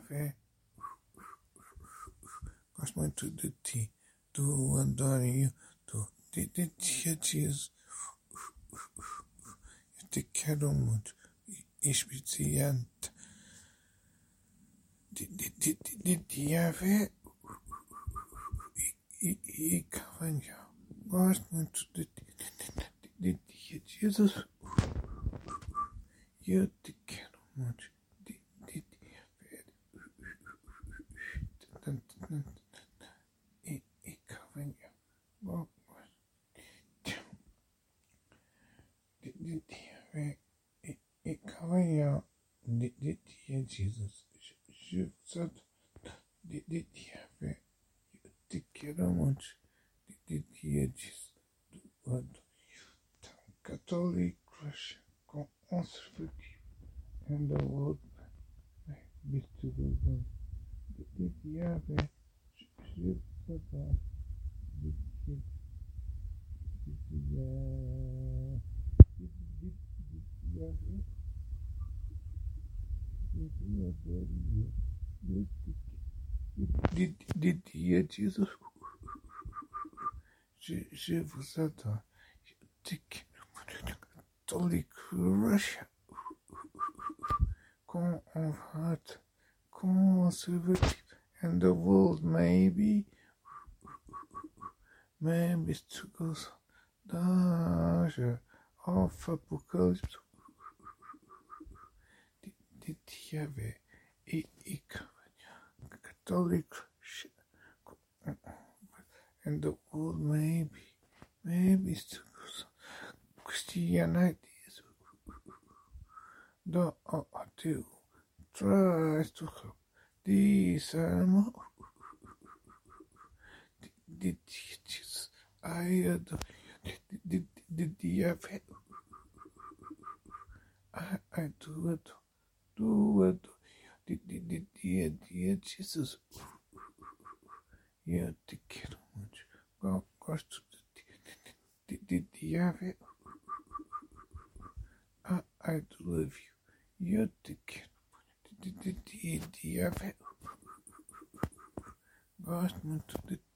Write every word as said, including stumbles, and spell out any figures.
fé. Gosto muito de ti, tu adoro tu, de, de ti, Jesus. Eu te quero muito, Espírito Santo. De, de, de, de, de ti, a fé. E, e, e Cavanhar. Gosto muito de ti, de, de, de ti, Jesus. Eu te quero muito, de, de ti, a fé. E, e Cavanhar. Gosto de, de ti, a fé. E, e Cavanhar. De, de ti, Jesus. Jesus. De, de ti, a fé. Eu te quero muito, de, de ti, Jesus. Tu adoro. Catholic Christian conservative and the world be to the world. Did you have a ship for that? Did you did you did did did you have it? Did you have it? Did did you Jesus? Je je vous attends. Catholic Russia. Convert, conservative, and the world maybe, maybe struggles, danger of apocalypse. Did you have a, a Catholic and the world maybe, maybe struggles, Christianity. The do tries to help these animals. Did Jesus? I adore you. Did did you have it? I I do it. Do it. Did did did did did Jesus? Yeah, te quero muito. Gosto de ti. Did did you have it? I I do love you. Eu te quero. De, de, de, de, de, gosto muito de